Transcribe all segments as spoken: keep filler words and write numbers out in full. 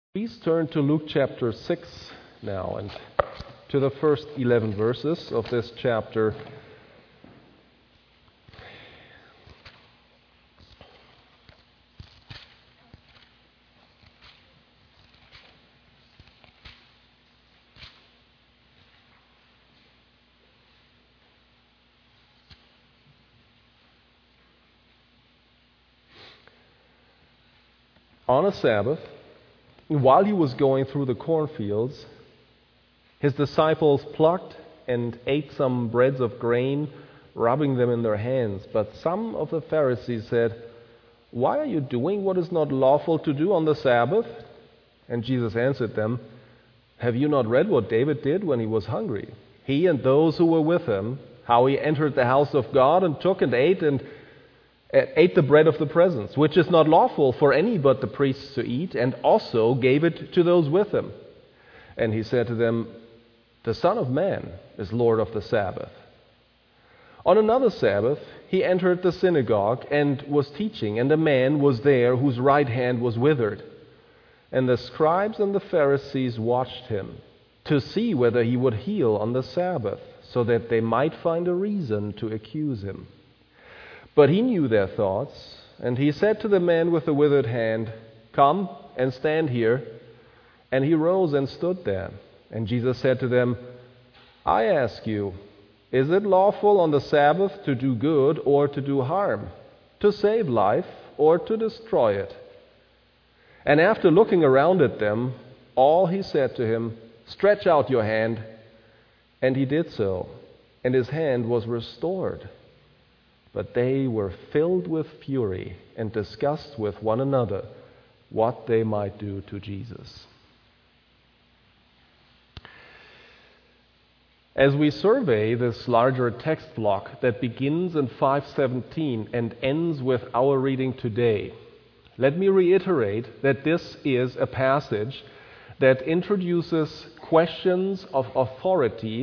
Please turn to Luke chapter six now and to the first eleven verses of this chapter. On a Sabbath, while he was going through the cornfields, his disciples plucked and ate some breads of grain, rubbing them in their hands. But some of the Pharisees said, "Why are you doing what is not lawful to do on the Sabbath?" And Jesus answered them, "Have you not read what David did when he was hungry? He and those who were with him, how he entered the house of God and took and ate and ate the bread of the presence, which is not lawful for any but the priests to eat, and also gave it to those with him. And he said to them, the Son of Man is Lord of the Sabbath." On another Sabbath, he entered the synagogue and was teaching, and a man was there whose right hand was withered. And the scribes and the Pharisees watched him to see whether he would heal on the Sabbath, so that they might find a reason to accuse him. But he knew their thoughts, and he said to the man with the withered hand, "Come and stand here." And he rose and stood there. And Jesus said to them, "I ask you, is it lawful on the Sabbath to do good or to do harm, to save life or to destroy it?" And after looking around at them, all he said to him, "Stretch out your hand." And he did so, and his hand was restored. But they were filled with fury and discussed with one another what they might do to Jesus. As we survey this larger text block that begins in five seventeen and ends with our reading today, let me reiterate that this is a passage that introduces questions of authority.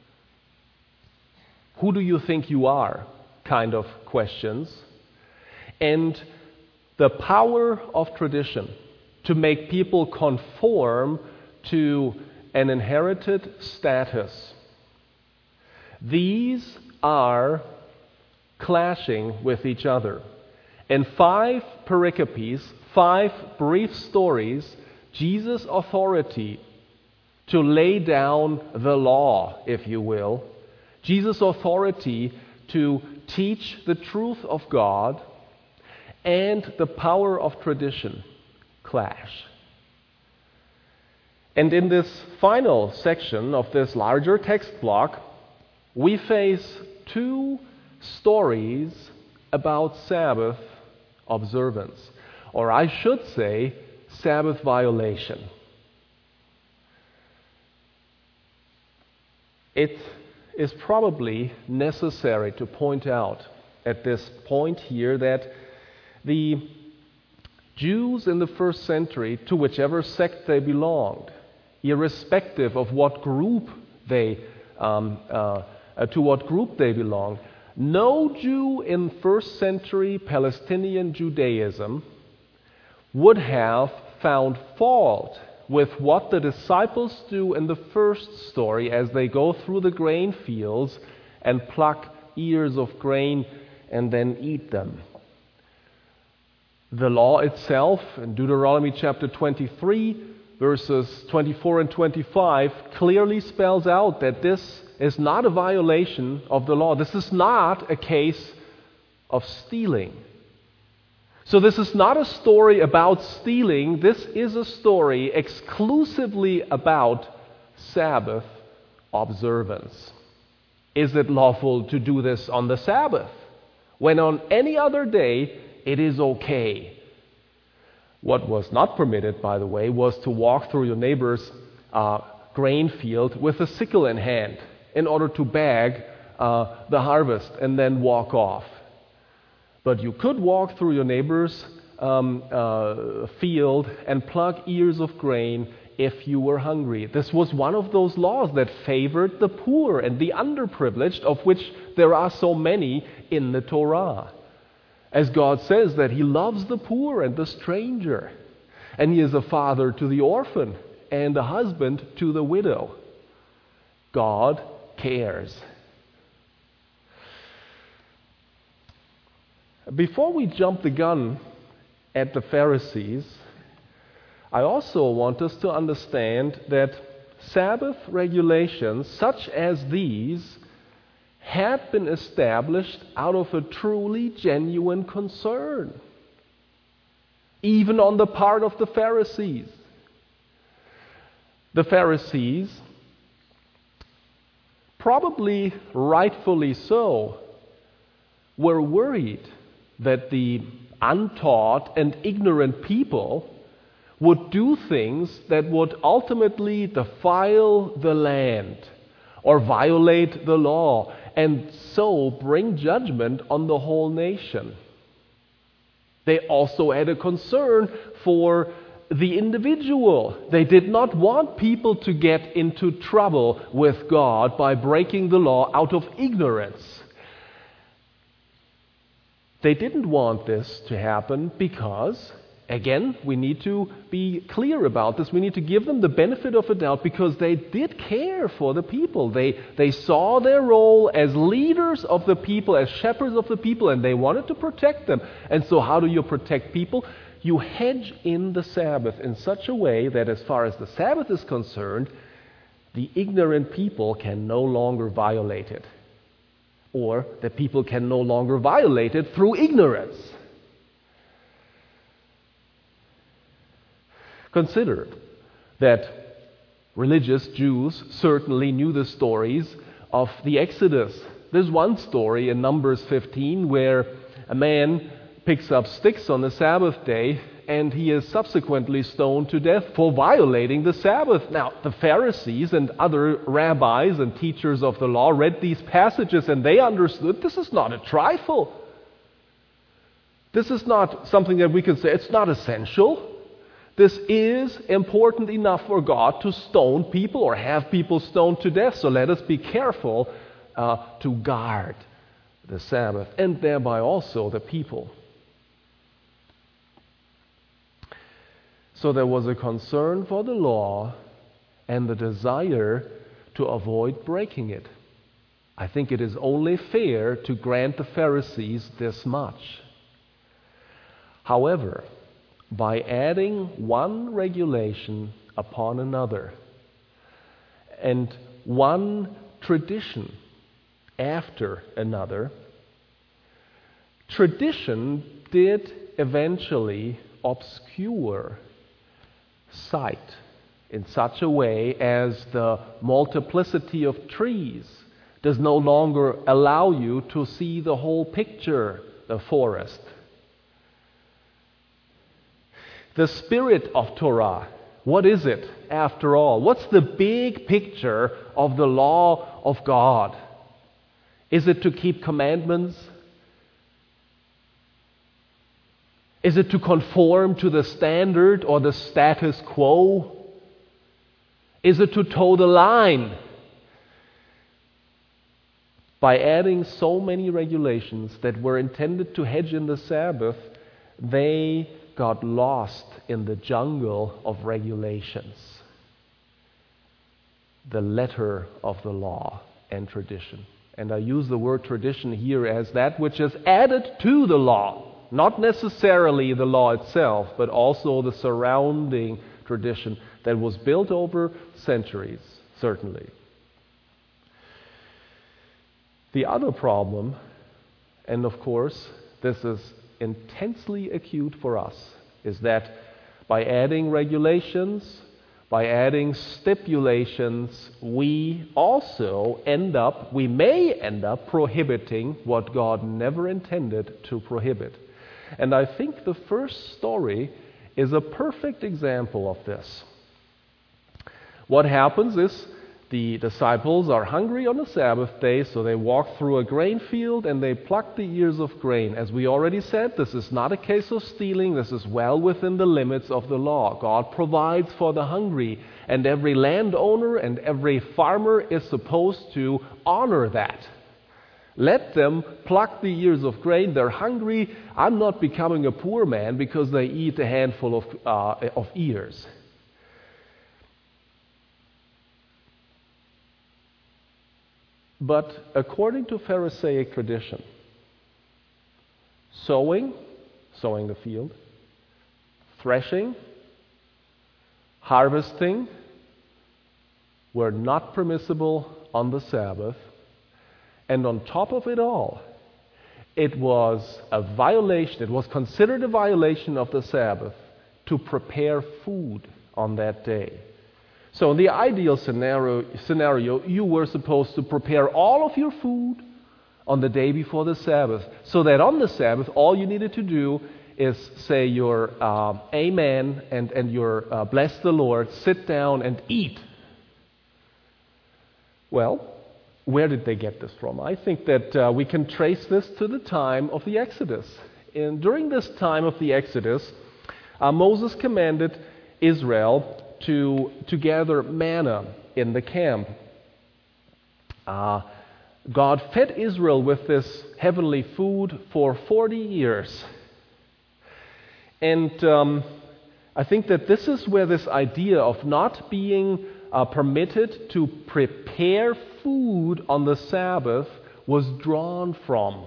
Who do you think you are? Kind of questions, and the power of tradition to make people conform to an inherited status. These are clashing with each other. In five pericopes, five brief stories, Jesus' authority to lay down the law, if you will, Jesus' authority to teach the truth of God, and the power of tradition clash. And in this final section of this larger text block, we face two stories about Sabbath observance, or I should say, Sabbath violation. It is probably necessary to point out at this point here that the Jews in the first century, to whichever sect they belonged, irrespective of what group they um, uh, uh, to what group they belonged, no Jew in first century Palestinian Judaism would have found fault with what the disciples do in the first story as they go through the grain fields and pluck ears of grain and then eat them. The law itself, in Deuteronomy chapter twenty-three, verses twenty-four and twenty-five, clearly spells out that this is not a violation of the law. This is not a case of stealing. So this is not a story about stealing. This is a story exclusively about Sabbath observance. Is it lawful to do this on the Sabbath, when on any other day it is okay? What was not permitted, by the way, was to walk through your neighbor's uh, grain field with a sickle in hand in order to bag uh, the harvest and then walk off. But you could walk through your neighbor's um, uh, field and pluck ears of grain if you were hungry. This was one of those laws that favored the poor and the underprivileged, of which there are so many in the Torah. As God says that He loves the poor and the stranger. And he is a father to the orphan and a husband to the widow. God cares. Before we jump the gun at the Pharisees, I also want us to understand that Sabbath regulations such as these had been established out of a truly genuine concern, even on the part of the Pharisees. The Pharisees, probably rightfully so, were worried that the untaught and ignorant people would do things that would ultimately defile the land or violate the law and so bring judgment on the whole nation. They also had a concern for the individual. They did not want people to get into trouble with God by breaking the law out of ignorance. They didn't want this to happen because, again, we need to be clear about this. We need to give them the benefit of a doubt because they did care for the people. They, they saw their role as leaders of the people, as shepherds of the people, and they wanted to protect them. And so how do you protect people? You hedge in the Sabbath in such a way that as far as the Sabbath is concerned, the ignorant people can no longer violate it. Or that people can no longer violate it through ignorance. Consider that religious Jews certainly knew the stories of the Exodus. There's one story in Numbers fifteen where a man picks up sticks on the Sabbath day and he is subsequently stoned to death for violating the Sabbath. Now, the Pharisees and other rabbis and teachers of the law read these passages and they understood this is not a trifle. This is not something that we can say, it's not essential. This is important enough for God to stone people or have people stoned to death. So let us be careful uh, to guard the Sabbath and thereby also the people. So there was a concern for the law and the desire to avoid breaking it. I think it is only fair to grant the Pharisees this much. However, by adding one regulation upon another and one tradition after another, tradition did eventually obscure sight in such a way as the multiplicity of trees does no longer allow you to see the whole picture, the forest. The spirit of Torah, what is it after all? What's the big picture of the law of God? Is it to keep commandments? Is it to conform to the standard or the status quo? Is it to toe the line? By adding so many regulations that were intended to hedge in the Sabbath, they got lost in the jungle of regulations. The letter of the law and tradition. And I use the word tradition here as that which is added to the law. Not necessarily the law itself, but also the surrounding tradition that was built over centuries, certainly. The other problem, and of course this is intensely acute for us, is that by adding regulations, by adding stipulations, we also end up, we may end up prohibiting what God never intended to prohibit. And I think the first story is a perfect example of this. What happens is the disciples are hungry on the Sabbath day, so they walk through a grain field and they pluck the ears of grain. As we already said, this is not a case of stealing. This is well within the limits of the law. God provides for the hungry, and every landowner and every farmer is supposed to honor that. Let them pluck the ears of grain. They're hungry. I'm not becoming a poor man because they eat a handful of, uh, of ears. But according to Pharisaic tradition, sowing, sowing the field, threshing, harvesting were not permissible on the Sabbath. And on top of it all, it was a violation, it was considered a violation of the Sabbath to prepare food on that day. So in the ideal scenario, scenario, you were supposed to prepare all of your food on the day before the Sabbath, so that on the Sabbath, all you needed to do is say your uh, amen and, and your uh, bless the Lord, sit down and eat. Well, where did they get this from? I think that uh, we can trace this to the time of the Exodus. And during this time of the Exodus, uh, Moses commanded Israel to, to gather manna in the camp. Uh, God fed Israel with this heavenly food for forty years. And um, I think that this is where this idea of not being uh, permitted to prepare food on the Sabbath was drawn from.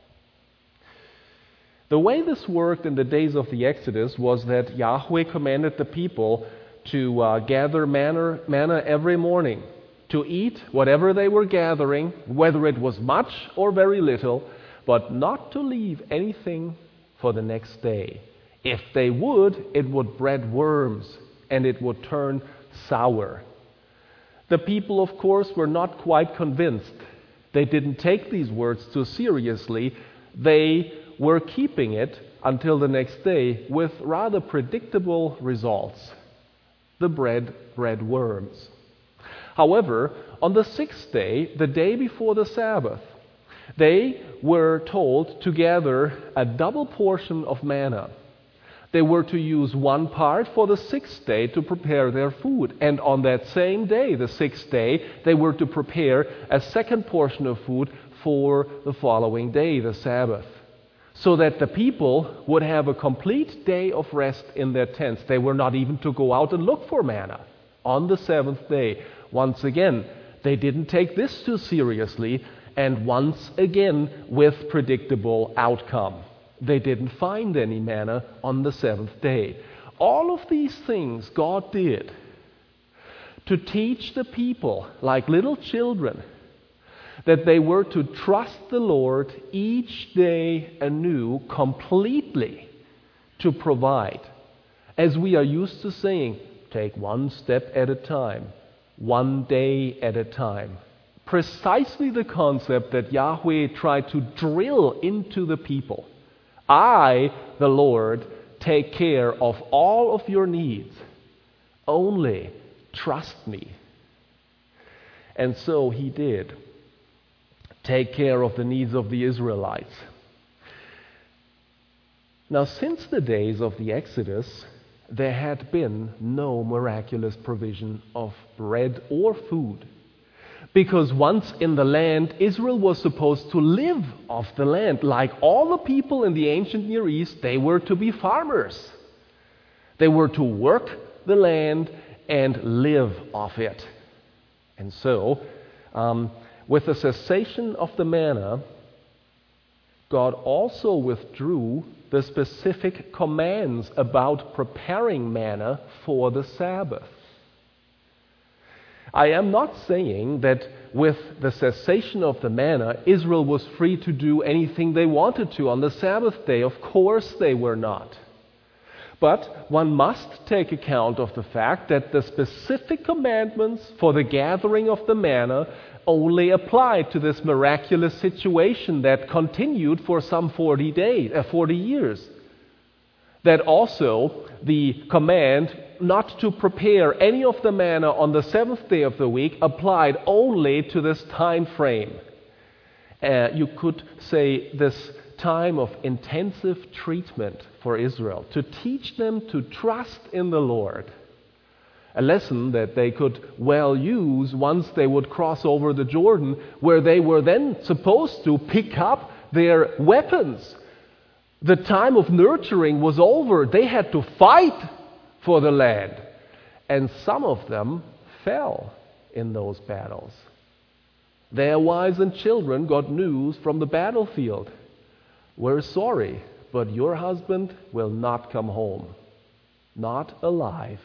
The way this worked in the days of the Exodus was that Yahweh commanded the people to uh, gather manna, manna every morning, to eat whatever they were gathering, whether it was much or very little, but not to leave anything for the next day. If they would, it would bred worms and it would turn sour. The people, of course, were not quite convinced. They didn't take these words too seriously. They were keeping it until the next day with rather predictable results. The bread bred worms. However, on the sixth day, the day before the Sabbath, they were told to gather a double portion of manna. They were to use one part for the sixth day to prepare their food. And on that same day, the sixth day, they were to prepare a second portion of food for the following day, the Sabbath. So that the people would have a complete day of rest in their tents. They were not even to go out and look for manna on the seventh day. Once again, they didn't take this too seriously, and once again with predictable outcome. They didn't find any manna on the seventh day. All of these things God did to teach the people, like little children, that they were to trust the Lord each day anew, completely to provide. As we are used to saying, take one step at a time, one day at a time. Precisely the concept that Yahweh tried to drill into the people. I, the Lord, take care of all of your needs. Only trust me. And so he did take care of the needs of the Israelites. Now, since the days of the Exodus, there had been no miraculous provision of bread or food. Because once in the land, Israel was supposed to live off the land. Like all the people in the ancient Near East, they were to be farmers. They were to work the land and live off it. And so, um, with the cessation of the manna, God also withdrew the specific commands about preparing manna for the Sabbath. I am not saying that with the cessation of the manna, Israel was free to do anything they wanted to on the Sabbath day. Of course they were not. But one must take account of the fact that the specific commandments for the gathering of the manna only applied to this miraculous situation that continued for some forty days, uh, forty years. That also the command not to prepare any of the manna on the seventh day of the week applied only to this time frame. Uh, you could say this time of intensive treatment for Israel, to teach them to trust in the Lord. A lesson that they could well use once they would cross over the Jordan, where they were then supposed to pick up their weapons. The time of nurturing was over. They had to fight for the land. And some of them fell in those battles. Their wives and children got news from the battlefield. We're sorry, but your husband will not come home. Not alive.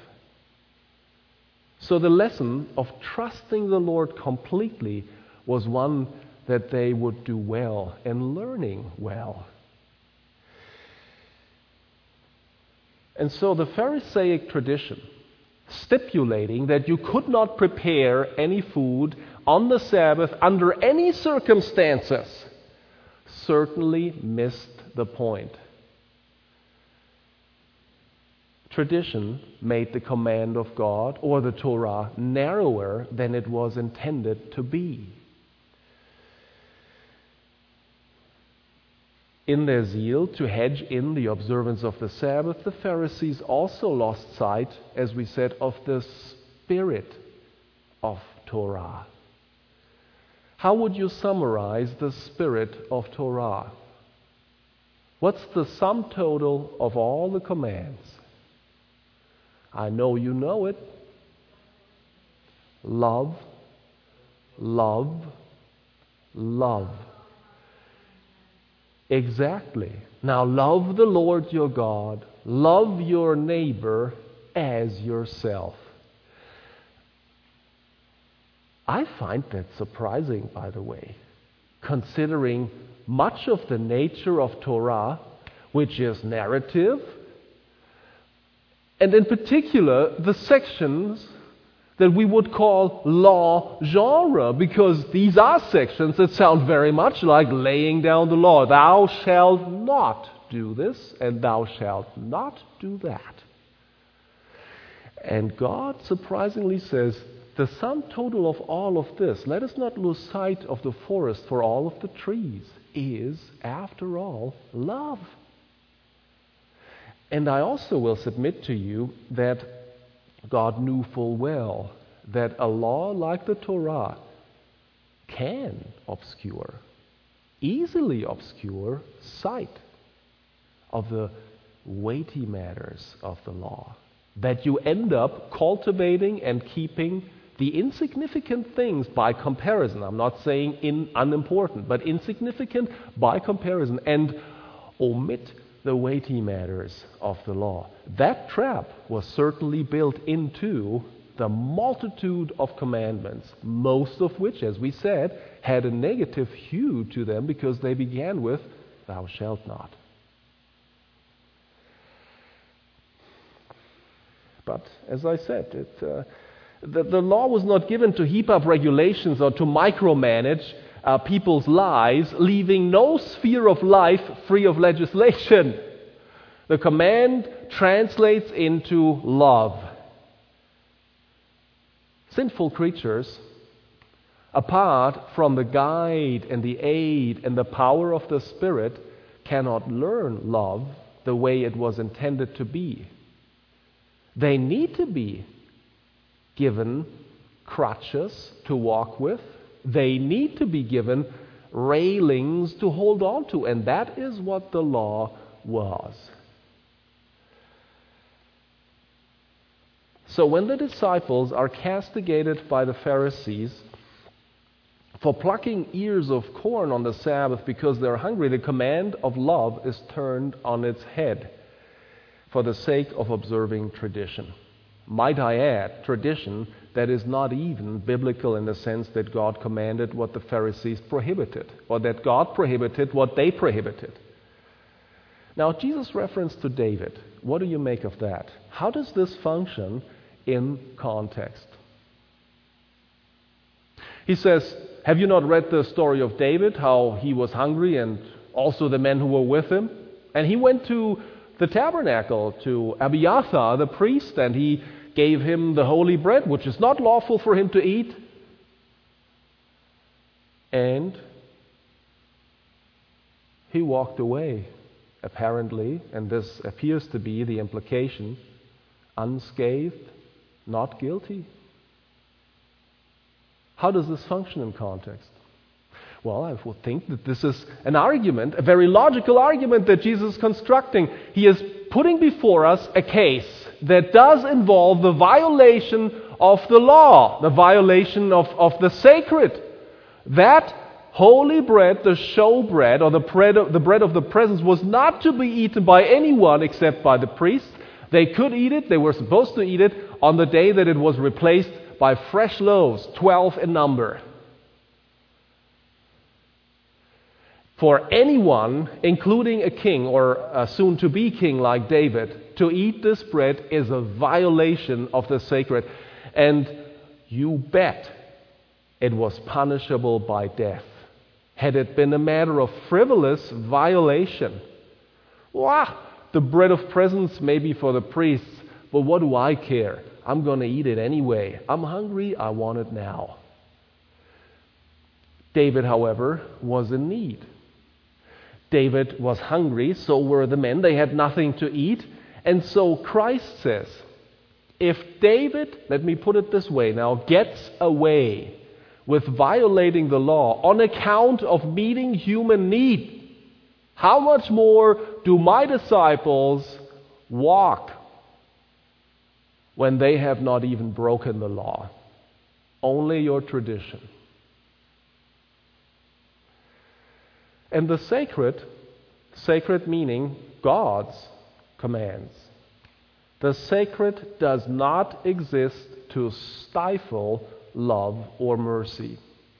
So the lesson of trusting the Lord completely was one that they would do well and learning well. And so the Pharisaic tradition, stipulating that you could not prepare any food on the Sabbath under any circumstances, certainly missed the point. Tradition made the command of God, or the Torah, narrower than it was intended to be. In their zeal to hedge in the observance of the Sabbath, the Pharisees also lost sight, as we said, of the spirit of Torah. How would you summarize the spirit of Torah? What's the sum total of all the commands? I know you know it. Love, love, love. Exactly. Now love the Lord your God. Love your neighbor as yourself. I find that surprising, by the way, considering much of the nature of Torah, which is narrative, and in particular the sections that we would call law genre, because these are sections that sound very much like laying down the law. Thou shalt not do this, and thou shalt not do that. And God surprisingly says, the sum total of all of this, let us not lose sight of the forest for all of the trees, is, after all, love. And I also will submit to you that God knew full well that a law like the Torah can obscure, easily obscure, sight of the weighty matters of the law. That you end up cultivating and keeping the insignificant things by comparison. I'm not saying in unimportant, but insignificant by comparison, and omit the weighty matters of the law. That trap was certainly built into the multitude of commandments, most of which, as we said, had a negative hue to them because they began with, thou shalt not. But, as I said, it, uh, the, the law was not given to heap up regulations or to micromanage uh, people's lives, leaving no sphere of life free of legislation. The command translates into love. Sinful creatures, apart from the guide and the aid and the power of the Spirit, cannot learn love the way it was intended to be. They need to be given crutches to walk with. They need to be given railings to hold on to. And that is what the law was. So when the disciples are castigated by the Pharisees for plucking ears of corn on the Sabbath because they're hungry, the command of love is turned on its head for the sake of observing tradition. Might I add, tradition that is not even biblical in the sense that God commanded what the Pharisees prohibited, or that God prohibited what they prohibited. Now, Jesus' reference to David, what do you make of that? How does this function in context? He says, have you not read the story of David, how he was hungry and also the men who were with him? And he went to the tabernacle to Abiathar, the priest, and he gave him the holy bread, which is not lawful for him to eat. And he walked away, apparently, and this appears to be the implication, unscathed, not guilty. How does this function in context? Well, I would think that this is an argument, a very logical argument that Jesus is constructing. He is putting before us a case that does involve the violation of the law, the violation of, of the sacred. That holy bread, the show bread, or the bread, of, the bread of the presence, was not to be eaten by anyone except by the priests. They could eat it, they were supposed to eat it on the day that it was replaced by fresh loaves, twelve in number. For anyone, including a king or a soon-to-be king like David, to eat this bread is a violation of the sacred. And you bet it was punishable by death. Had it been a matter of frivolous violation, wow, the bread of presence may be for the priests, but what do I care? I'm going to eat it anyway. I'm hungry, I want it now. David, however, was in need. David was hungry, so were the men. They had nothing to eat. And so Christ says, if David, let me put it this way now, gets away with violating the law on account of meeting human need, how much more do my disciples walk when they have not even broken the law? Only your tradition. And the sacred, sacred meaning God's commands. The sacred does not exist to stifle love or mercy.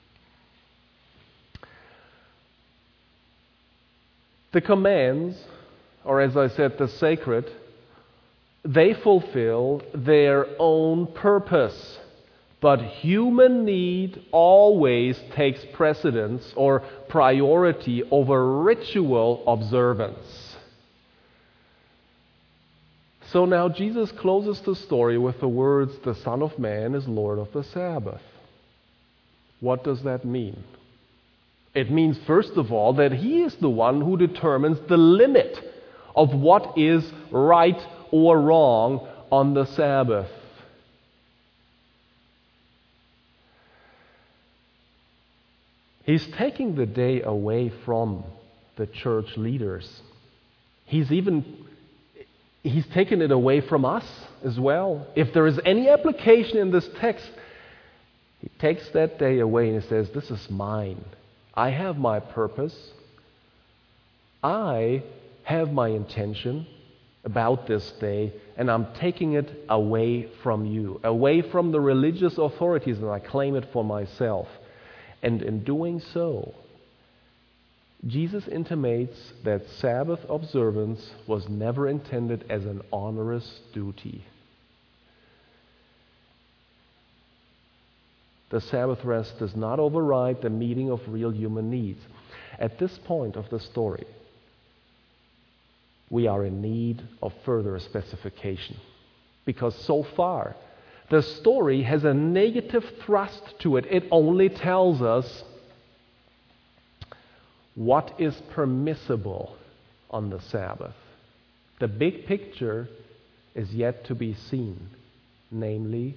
The commands, or as I said, the sacred, they fulfill their own purpose. But human need always takes precedence or priority over ritual observance. So now Jesus closes the story with the words, "The Son of Man is Lord of the Sabbath." What does that mean? It means, first of all, that He is the one who determines the limit of what is right or wrong on the Sabbath. He's taking the day away from the church leaders. He's even he's taken it away from us as well. If there is any application in this text, He takes that day away and He says, "This is mine. I have my purpose. I have my intention about this day, and I'm taking it away from you, away from the religious authorities, and I claim it for myself." And in doing so, Jesus intimates that Sabbath observance was never intended as an onerous duty. The Sabbath rest does not override the meeting of real human needs. At this point of the story, we are in need of further specification. Because so far, the story has a negative thrust to it. It only tells us what is permissible on the Sabbath. The big picture is yet to be seen, namely,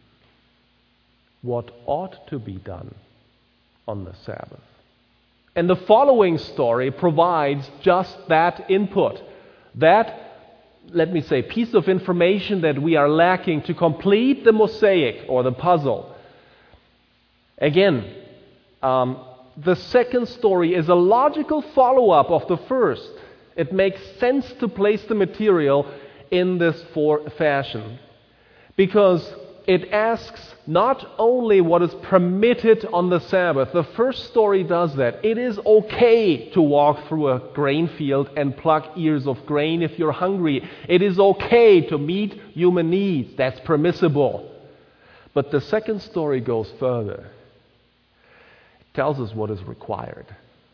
what ought to be done on the Sabbath. And the following story provides just that input, that, let me say, piece of information that we are lacking to complete the mosaic or the puzzle. Again, um, the second story is a logical follow-up of the first. It makes sense to place the material in this for fashion, because it asks not only what is permitted on the Sabbath. The first story does that. It is okay to walk through a grain field and pluck ears of grain if you're hungry. It is okay to meet human needs. That's permissible. But the second story goes further. It tells us what is required.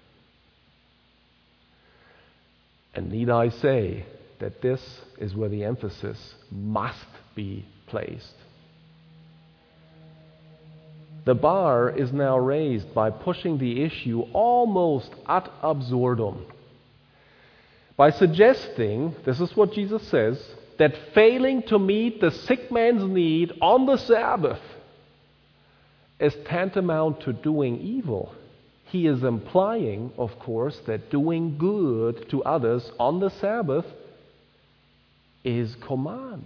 And need I say that this is where the emphasis must be placed. The bar is now raised by pushing the issue almost ad absurdum. By suggesting, this is what Jesus says, that failing to meet the sick man's need on the Sabbath is tantamount to doing evil, he is implying, of course, that doing good to others on the Sabbath is command.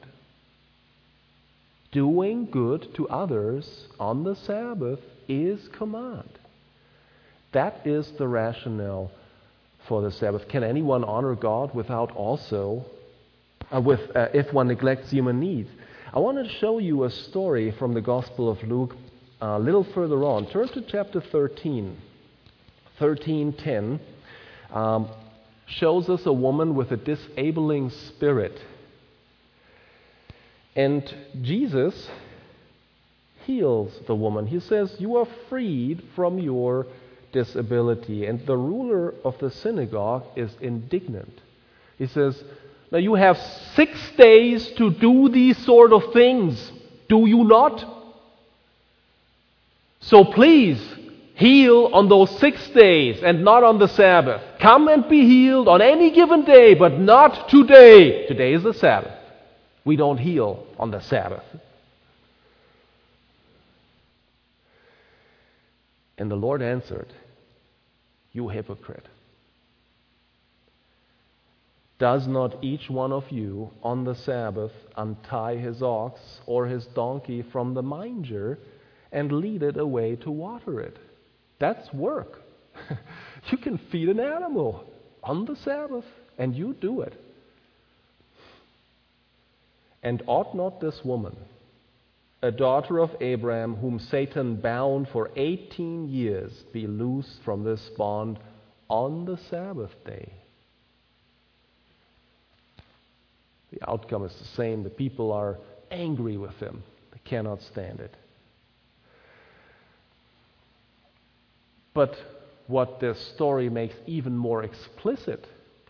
Doing good to others on the Sabbath is command. That is the rationale for the Sabbath. Can anyone honor God without also, uh, with uh, if one neglects human needs? I want to show you a story from the Gospel of Luke uh, a little further on. Turn to chapter thirteen. thirteen ten um, shows us a woman with a disabling spirit. And Jesus heals the woman. He says, "You are freed from your disability." And the ruler of the synagogue is indignant. He says, "Now you have six days to do these sort of things, do you not? So please heal on those six days and not on the Sabbath. Come and be healed on any given day, but not today. Today is the Sabbath. We don't heal on the Sabbath." And the Lord answered, "You hypocrite. Does not each one of you on the Sabbath untie his ox or his donkey from the manger and lead it away to water it?" That's work. You can feed an animal on the Sabbath, and you do it. "And ought not this woman, a daughter of Abraham, whom Satan bound for eighteen years, be loosed from this bond on the Sabbath day?" The outcome is the same. The people are angry with him. They cannot stand it. But what this story makes even more explicit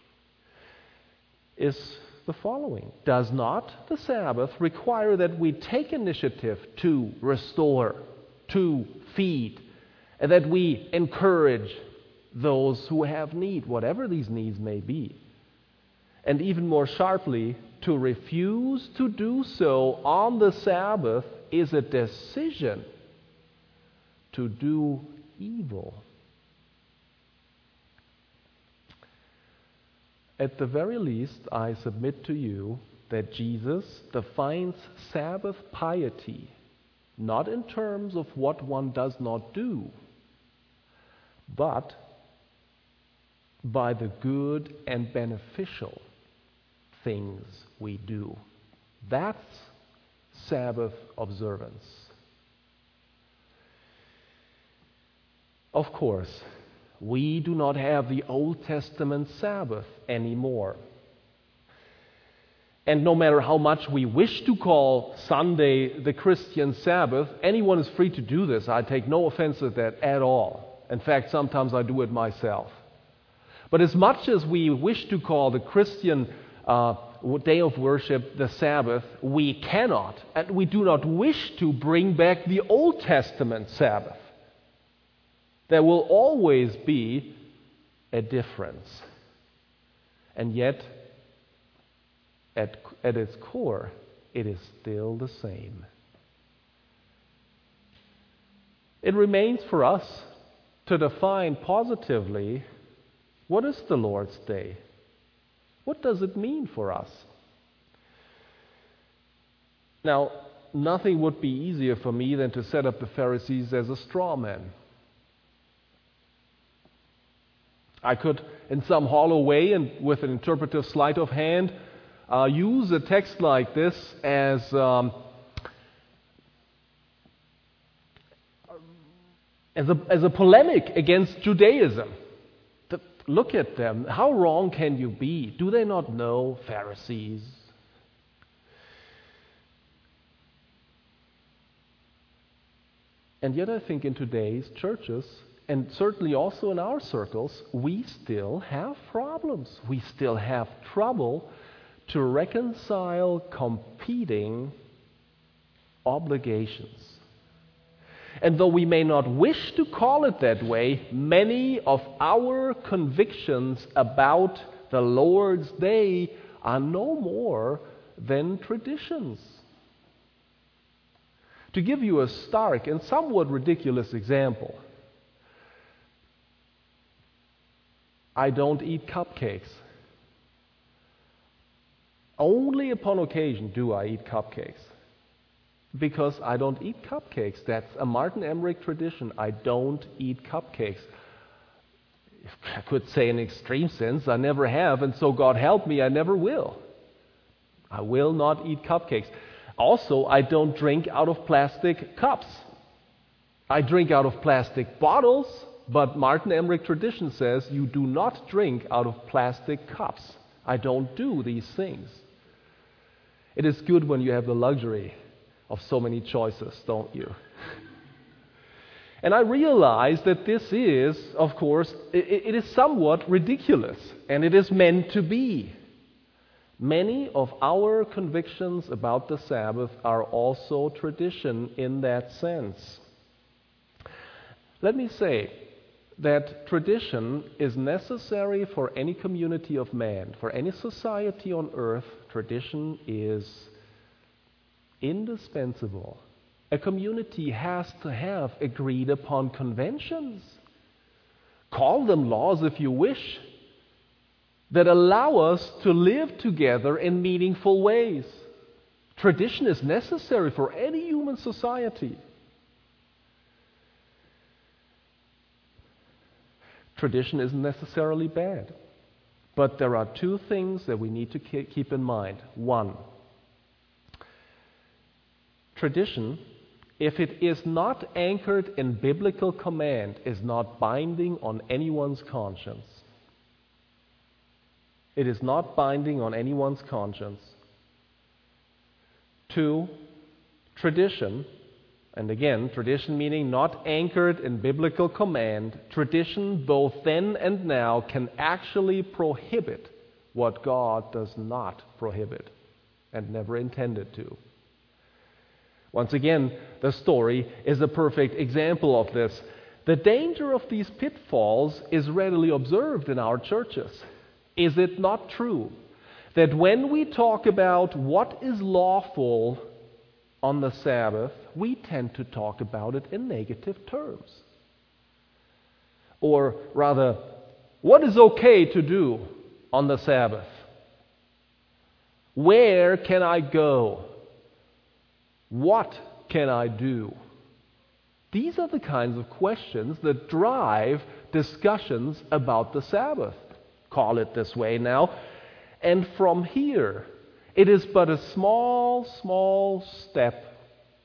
is the following. Does not the Sabbath require that we take initiative to restore, to feed, and that we encourage those who have need, whatever these needs may be? And even more sharply, to refuse to do so on the Sabbath is a decision to do evil. At the very least, I submit to you that Jesus defines Sabbath piety not in terms of what one does not do, but by the good and beneficial things we do. That's Sabbath observance. Of course, we do not have the Old Testament Sabbath anymore. And no matter how much we wish to call Sunday the Christian Sabbath, anyone is free to do this. I take no offense at that at all. In fact, sometimes I do it myself. But as much as we wish to call the Christian uh, day of worship the Sabbath, we cannot, and we do not wish to bring back the Old Testament Sabbath. There will always be a difference. And yet, at, at its core, it is still the same. It remains for us to define positively, what is the Lord's Day? What does it mean for us? Now, nothing would be easier for me than to set up the Pharisees as a straw man. I could, in some hollow way and with an interpretive sleight of hand, uh, use a text like this as um, as a, as a polemic against Judaism. To look at them. How wrong can you be? Do they not know, Pharisees? And yet I think in today's churches, and certainly also in our circles, we still have problems. We still have trouble to reconcile competing obligations. And though we may not wish to call it that way, many of our convictions about the Lord's Day are no more than traditions. To give you a stark and somewhat ridiculous example, I don't eat cupcakes. Only upon occasion do I eat cupcakes. Because I don't eat cupcakes. That's a Martin Emmerich tradition. I don't eat cupcakes. I could say in extreme sense, I never have, and so God help me, I never will. I will not eat cupcakes. Also, I don't drink out of plastic cups. I drink out of plastic bottles, but Martin Emmerich tradition says you do not drink out of plastic cups. I don't do these things. It is good when you have the luxury of so many choices, don't you? And I realize that this is, of course, it, it is somewhat ridiculous, and it is meant to be. Many of our convictions about the Sabbath are also tradition in that sense. Let me say that tradition is necessary for any community of man, for any society on earth. Tradition is indispensable. A community has to have agreed upon conventions. Call them laws if you wish, that allow us to live together in meaningful ways. Tradition is necessary for any human society. Tradition isn't necessarily bad, but there are two things that we need to keep in mind. One, tradition, if it is not anchored in biblical command, is not binding on anyone's conscience. It is not binding on anyone's conscience. Two, tradition, and again, tradition meaning not anchored in biblical command, tradition both then and now can actually prohibit what God does not prohibit and never intended to. Once again, the story is a perfect example of this. The danger of these pitfalls is readily observed in our churches. Is it not true that when we talk about what is lawful on the Sabbath, we tend to talk about it in negative terms? Or rather, what is okay to do on the Sabbath? Where can I go? What can I do? These are the kinds of questions that drive discussions about the Sabbath. Call it this way now. And from here, it is but a small, small step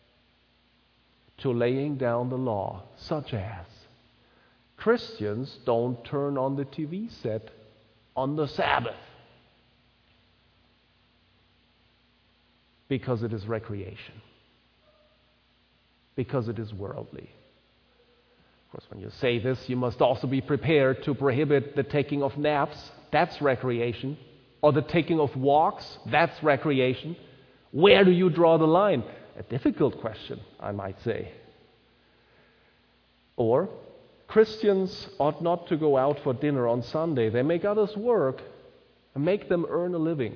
to laying down the law, such as Christians don't turn on the T V set on the Sabbath because it is recreation, because it is worldly. Of course, when you say this, you must also be prepared to prohibit the taking of naps. That's recreation. Or the taking of walks. That's recreation. Where do you draw the line? A difficult question, I might say. Or, Christians ought not to go out for dinner on Sunday. They make others work and make them earn a living.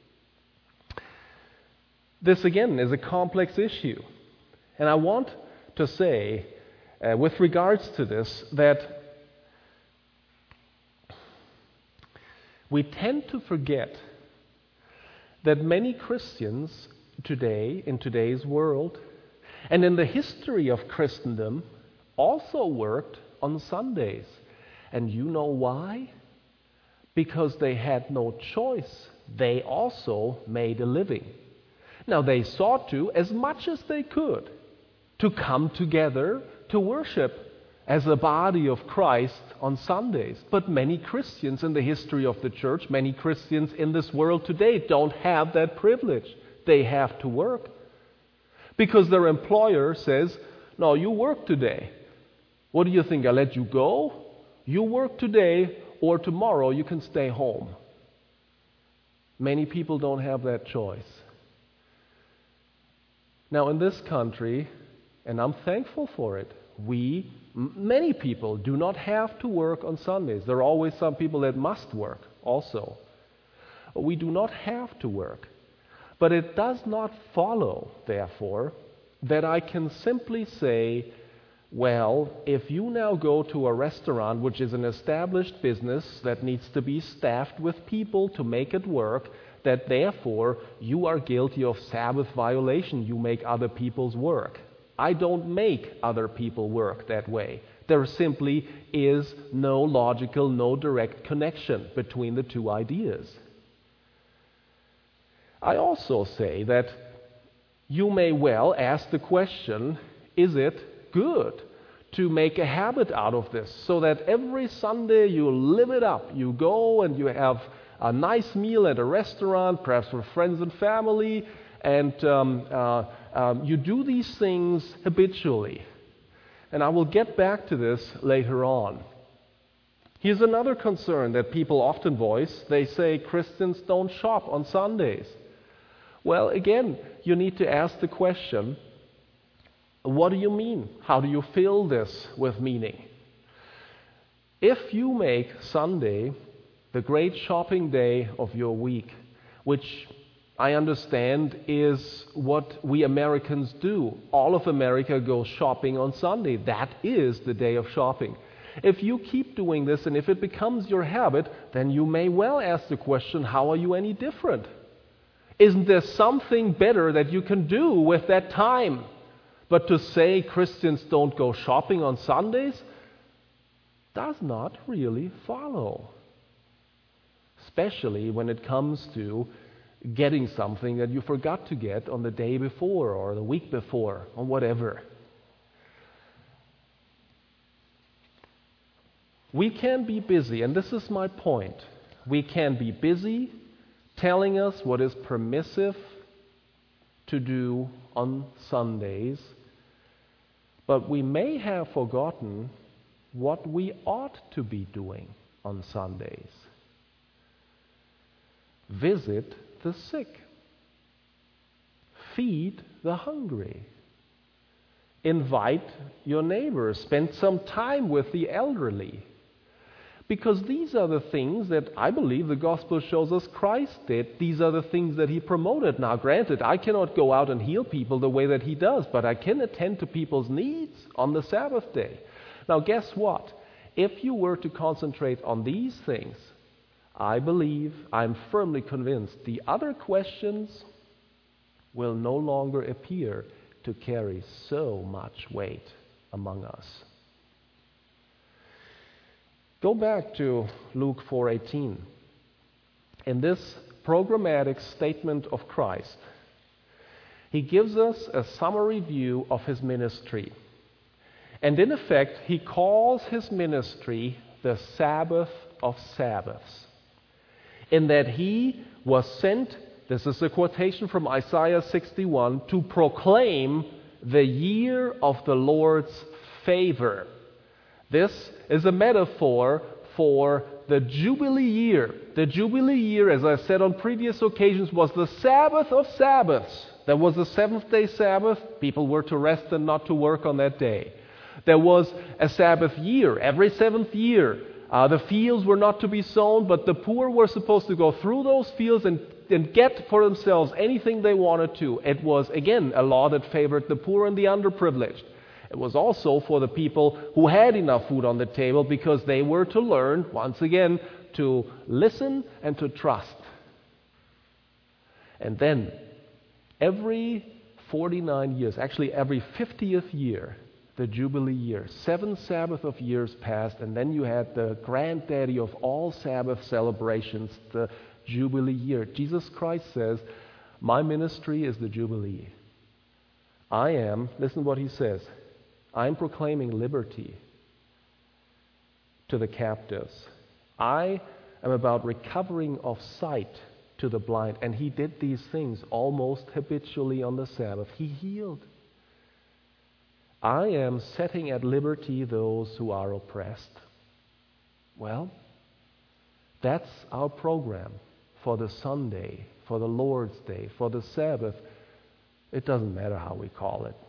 This, again, is a complex issue. And I want to say, Uh, with regards to this, that we tend to forget that many Christians today, in today's world, and in the history of Christendom, also worked on Sundays. And you know why? Because they had no choice. They also made a living. Now, they sought to, as much as they could, to come together to worship as a body of Christ on Sundays. But many Christians in the history of the church, many Christians in this world today don't have that privilege. They have to work. Because their employer says, no, you work today. What do you think, I let you go? You work today, or tomorrow you can stay home. Many people don't have that choice. Now in this country, and I'm thankful for it, we, m- many people do not have to work on Sundays. There are always some people that must work also. We do not have to work. But it does not follow, therefore, that I can simply say, well, if you now go to a restaurant, which is an established business that needs to be staffed with people to make it work, that therefore you are guilty of Sabbath violation. You make other people's work. I don't make other people work that way. There simply is no logical, no direct connection between the two ideas. I also say that you may well ask the question, is it good to make a habit out of this so that every Sunday you live it up? You go and you have a nice meal at a restaurant, perhaps with friends and family, and um, uh, um, you do these things habitually. And I will get back to this later on. Here's another concern that people often voice. They say Christians don't shop on Sundays. Well, again, you need to ask the question, what do you mean? How do you fill this with meaning? If you make Sunday the great shopping day of your week, which I understand is what we Americans do. All of America goes shopping on Sunday. That is the day of shopping. If you keep doing this and if it becomes your habit, then you may well ask the question, how are you any different? Isn't there something better that you can do with that time? But to say Christians don't go shopping on Sundays does not really follow. Especially when it comes to getting something that you forgot to get on the day before or the week before or whatever. We can be busy, and this is my point. We can be busy telling us what is permissive to do on Sundays, but we may have forgotten what we ought to be doing on Sundays. Visit the sick. Feed the hungry. Invite your neighbors. Spend some time with the elderly. Because these are the things that I believe the gospel shows us Christ did. These are the things that he promoted. Now, granted, I cannot go out and heal people the way that he does, but I can attend to people's needs on the Sabbath day. Now, guess what? If you were to concentrate on these things, I believe, I'm firmly convinced, the other questions will no longer appear to carry so much weight among us. Go back to Luke four eighteen. In this programmatic statement of Christ, he gives us a summary view of his ministry. And in effect, he calls his ministry the Sabbath of Sabbaths, in that he was sent, this is a quotation from Isaiah sixty-one, to proclaim the year of the Lord's favor. This is a metaphor for the Jubilee year. The Jubilee year, as I said on previous occasions, was the Sabbath of Sabbaths. There was a seventh-day Sabbath. People were to rest and not to work on that day. There was a Sabbath year. Every seventh year, uh, the fields were not to be sown, but the poor were supposed to go through those fields and, and get for themselves anything they wanted to. It was, again, a law that favored the poor and the underprivileged. It was also for the people who had enough food on the table, because they were to learn, once again, to listen and to trust. And then, every forty-nine years, actually every fiftieth year, the Jubilee year, seven Sabbath of years passed, and then you had the granddaddy of all Sabbath celebrations, the Jubilee year. Jesus Christ says, my ministry is the Jubilee. I am, listen to what he says, I'm proclaiming liberty to the captives. I am about recovering of sight to the blind. And he did these things almost habitually on the Sabbath. He healed. I am setting at liberty those who are oppressed. Well, that's our program for the Sunday, for the Lord's Day, for the Sabbath. It doesn't matter how we call it.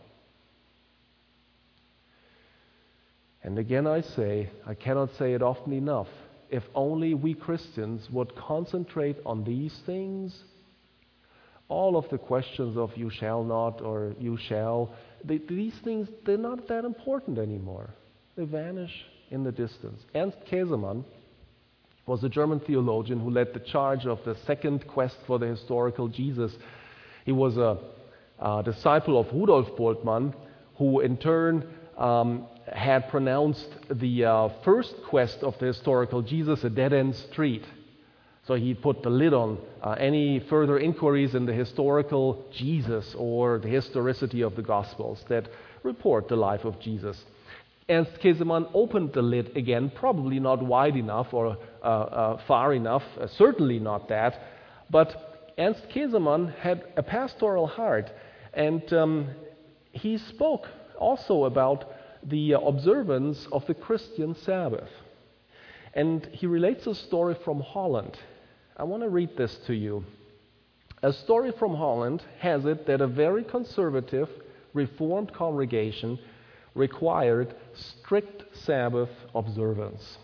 And again I say, I cannot say it often enough, if only we Christians would concentrate on these things, All of the questions of you shall not or you shall, they, these things, they're not that important anymore. They vanish in the distance. Ernst Käsemann was a German theologian who led the charge of the second quest for the historical Jesus. He was a, a disciple of Rudolf Bultmann, who in turn um, had pronounced the uh, first quest of the historical Jesus a dead-end street. So he put the lid on uh, any further inquiries in the historical Jesus or the historicity of the Gospels that report the life of Jesus. Ernst Käsemann opened the lid again, probably not wide enough or uh, uh, far enough, uh, certainly not that, but Ernst Käsemann had a pastoral heart, and um, he spoke also about the observance of the Christian Sabbath. And he relates a story from Holland. I want to read this to you. A story from Holland has it that a very conservative, Reformed congregation required strict Sabbath observance.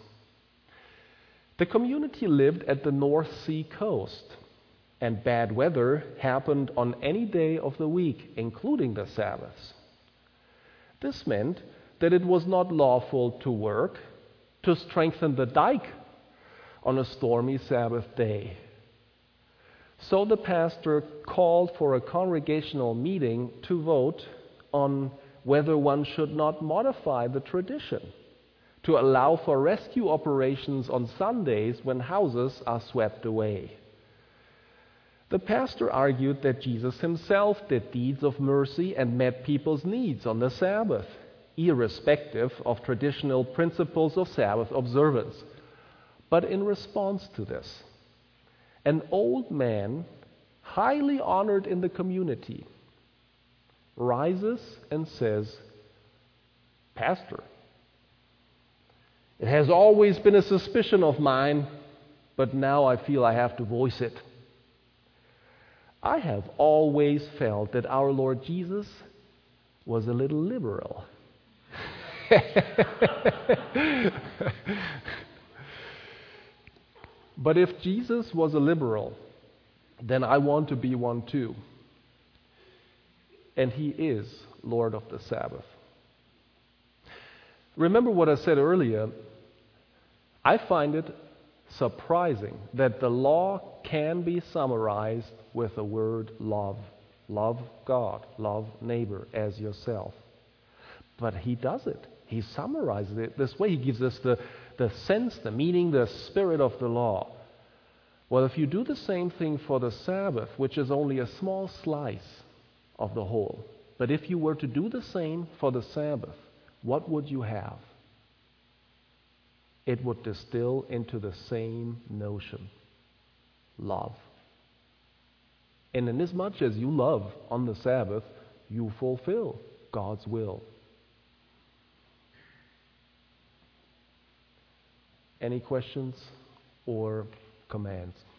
The community lived at the North Sea coast, and bad weather happened on any day of the week, including the Sabbaths. This meant that it was not lawful to work, to strengthen the dike on a stormy Sabbath day. So the pastor called for a congregational meeting to vote on whether one should not modify the tradition to allow for rescue operations on Sundays when houses are swept away. The pastor argued that Jesus himself did deeds of mercy and met people's needs on the Sabbath, irrespective of traditional principles of Sabbath observance. But in response to this, an old man, highly honored in the community, rises and says, "Pastor, it has always been a suspicion of mine, but now I feel I have to voice it. I have always felt that our Lord Jesus was a little liberal." But if Jesus was a liberal, then I want to be one too. And he is Lord of the Sabbath. Remember what I said earlier. I find it surprising that the law can be summarized with the word love. Love God, love neighbor as yourself. But he does it. He summarizes it this way. He gives us the, the sense, the meaning, the spirit of the law. Well, if you do the same thing for the Sabbath, which is only a small slice of the whole, but if you were to do the same for the Sabbath, what would you have? It would distill into the same notion: love. And inasmuch as you love on the Sabbath, you fulfill God's will. Any questions or commands?